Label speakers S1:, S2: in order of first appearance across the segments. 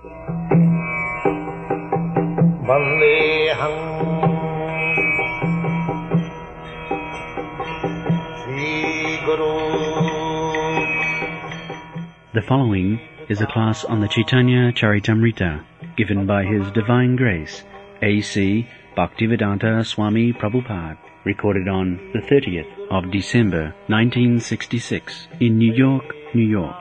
S1: Vandeham Sri Guru.
S2: The following is a class on the Chaitanya Charitamrita, given by His Divine Grace, A.C. Bhaktivedanta Swami Prabhupada, recorded on the 30th of December, 1966, in New York, New York.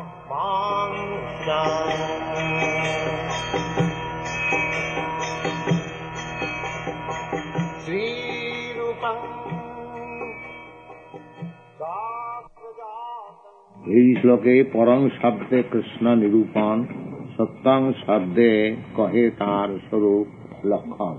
S3: এই শ্লোকে পরং শব্দে কৃষ্ণ নিরূপণ, সত্যং শব্দে কহে তার স্বরূপ লক্ষণ.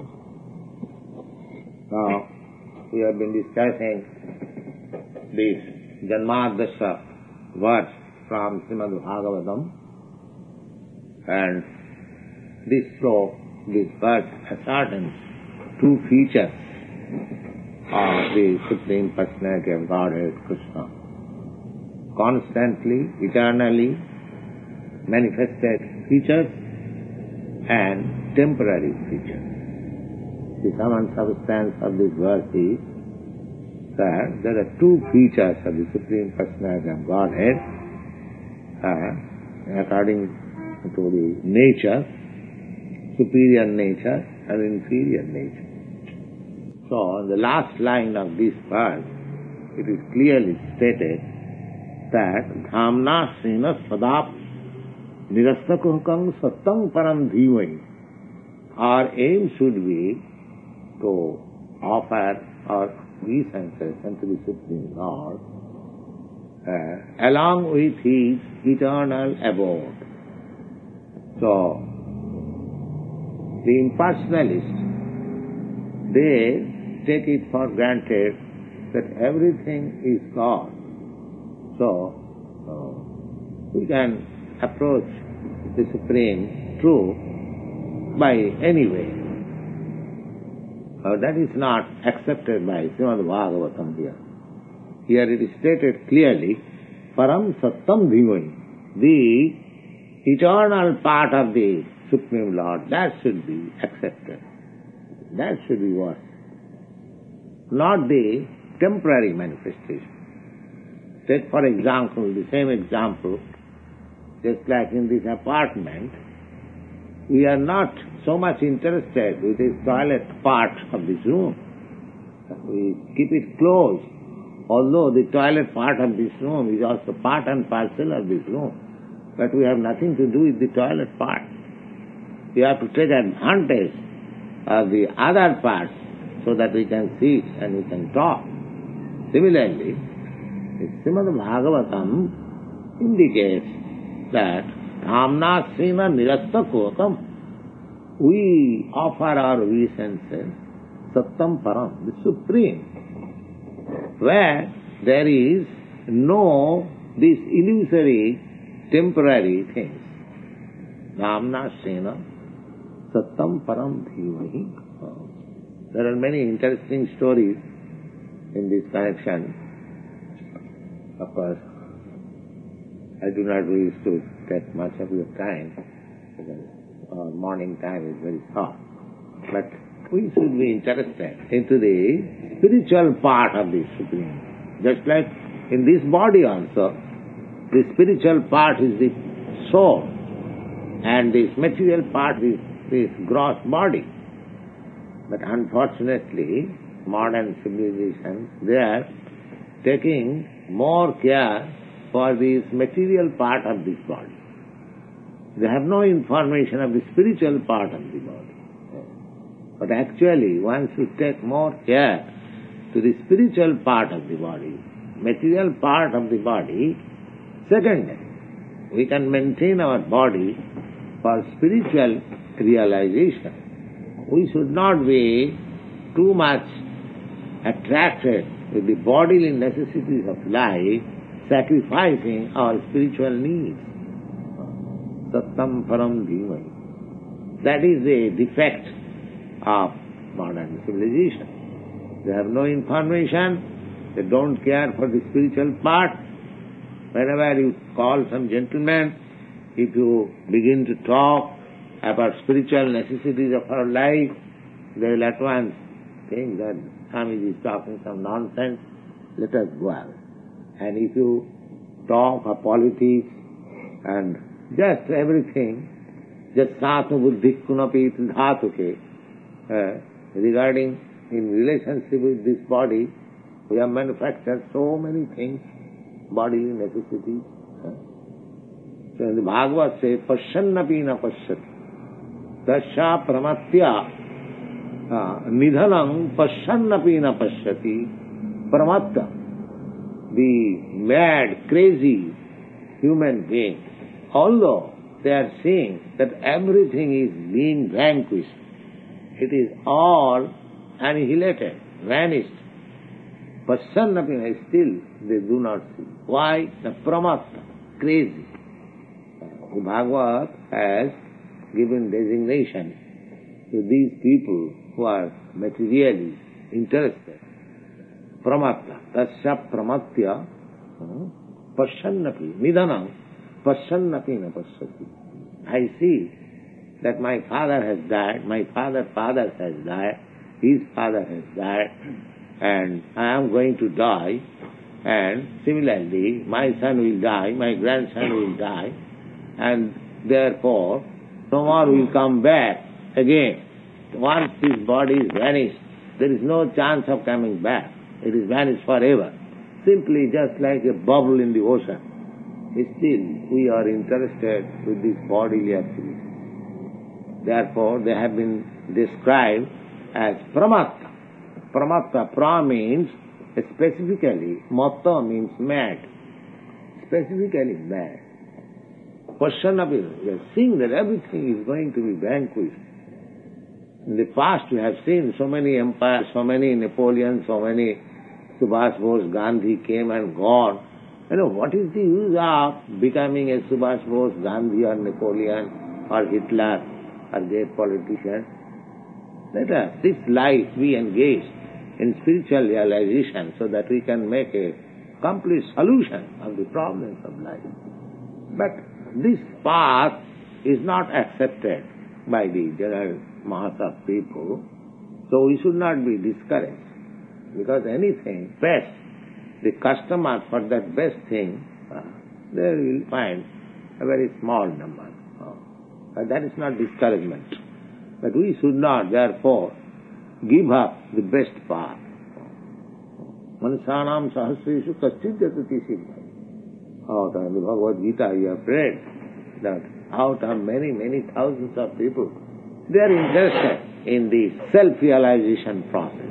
S3: Now, we have been discussing this Janmadasya verse from Srimad Bhagavatam, and this sloka, this verse ascertains two features of the Supreme Personality of Godhead, Krishna. Constantly, eternally manifested features and temporary features. The sum and substance of this verse is that there are two features of the Supreme Personality of Godhead according to the nature, superior nature and inferior nature. So, in the last line of this verse, it is clearly stated that dhamna sena sadap nirastakuhkam sattang param dhimai. Our aim should be to offer our obeisances unto the Supreme Lord along with His eternal abode. So, the impersonalists, they take it for granted that everything is God. So, we can approach the Supreme Truth by any way. That is not accepted by Srimad Bhagavatam here. Here it is stated clearly, Param Sattam Dhimai, the eternal part of the Supreme Lord, that should be accepted. That should be what? Not the temporary manifestation. Take for example, the same example, just like in this apartment, we are not so much interested with the toilet part of this room. We keep it closed, although the toilet part of this room is also part and parcel of this room. But we have nothing to do with the toilet part. We have to take advantage of the other parts so that we can see and we can talk. Similarly, the Srimad Bhagavatam indicates that dhamna sena nirastakokam, we offer our obeisances sattam param, the Supreme, where there is no these illusory temporary things. Dhamna sena sattam param dhimahi. There are many interesting stories in this connection. Of course, I do not wish to take much of your time because our morning time is very short. But we should be interested into the spiritual part of the Supreme. Just like in this body also, the spiritual part is the soul and this material part is this gross body. But unfortunately, modern civilization, they are taking more care for this material part of this body. They have no information of the spiritual part of the body. But actually, one should take more care to the spiritual part of the body. Material part of the body, secondary. We can maintain our body for spiritual realization. We should not be too much attracted with the bodily necessities of life, sacrificing our spiritual needs. Sattam param dhimai. That is the defect of modern civilization. They have no information, they don't care for the spiritual part. Whenever you call some gentleman, if you begin to talk about spiritual necessities of our life, they will at once think that Swamiji is talking some nonsense, let us go away. And if you talk of politics and just everything, just sātu buddhi kunapi dhātuke, regarding in relationship with this body, we have manufactured so many things, bodily necessities. So in the Bhagavad says, pasyannapi na pasyati, tasya pramatya nidhanam pasyannapi na pasyati pramatya. The mad, crazy human being, although they are seeing that everything is being vanquished, it is all annihilated, vanished. Pasyannapi, still they do not see. Why? The pramatta, crazy. The Bhagavad has given designation to these people who are materially interested. Pramatta, tasya pramatya, pasyannapi, nidhanam, pasyannapi na pasyati. I see that my father has died, my father has died, his father has died, and I am going to die, and similarly my son will die, my grandson will die, and therefore no more will come back again. Once this body is vanished, there is no chance of coming back. It is vanished forever. Simply just like a bubble in the ocean. Still, we are interested with this bodily activity. Therefore, they have been described as pramatta. Pramatta, pra means specifically, matta means mad. Specifically mad. Pasyannapi, we are seeing that everything is going to be vanquished. In the past we have seen so many empires, so many Napoleons, so many Subhash Bose, Gandhi came and gone. What is the use of becoming a Subhash Bose, Gandhi or Napoleon or Hitler or great politician? Let us, this life, be engaged in spiritual realization so that we can make a complete solution of the problems of life. But this path is not accepted by the general mass of people, so we should not be discouraged. Because anything best, the customer for that best thing, they will find a very small number. But that is not discouragement. But we should not, therefore, give up the best path. Manusanam sahasreshu kaschid jatati siddha. Out of the Bhagavad Gita you have read that out of many, many thousands of people, they are interested in the self-realization process.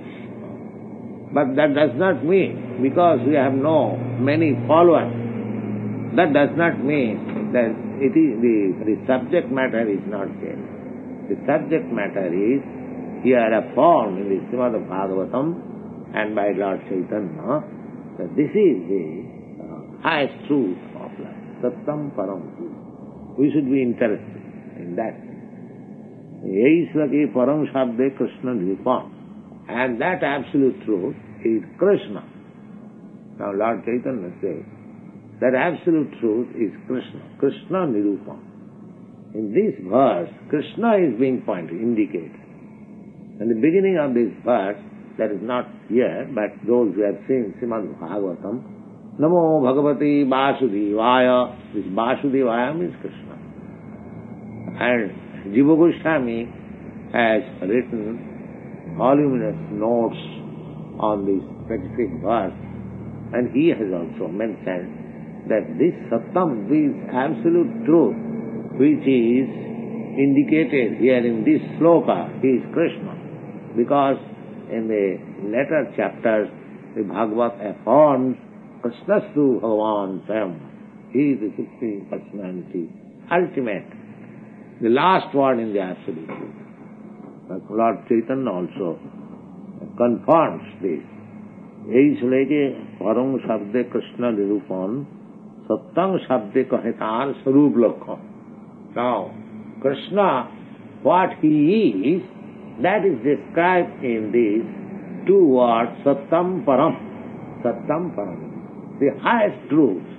S3: But that does not mean, because we have many followers, that does not mean that it is the subject matter is not there. The subject matter is here affirmed in the Srimad Bhagavatam and by Lord Chaitanya, that this is the highest truth of life. Sattam Param. We should be interested in that. Eisvaki Param Shabde Krishna Nirupam. And that absolute truth is Krishna. Now Lord Chaitanya says, that absolute truth is Krishna. Krishna Nirupam. In this verse, Krishna is being pointed, indicated. In the beginning of this verse, that is not here, but those who have seen Srimad Bhagavatam, Namo Bhagavati Vasudevaya. This Vasudevaya means Krishna. And Jiva Goswami has written voluminous notes on this specific verse, and he has also mentioned that this Sattam, this absolute truth, which is indicated here in this sloka, is Krishna. Because in the later chapters, the Bhagavad affirms Krishnastu Bhagavan Swayam. He is the Supreme Personality, ultimate, the last word in the absolute truth. But Lord Chaitanya also confirms this. Eishleke Param Shabde Krishna Nirupam Sattang Shabde Kahetar Sarup Lakha. Now, Krishna, what he is, that is described in these two words, Sattam Param. Sattam Param. The highest truth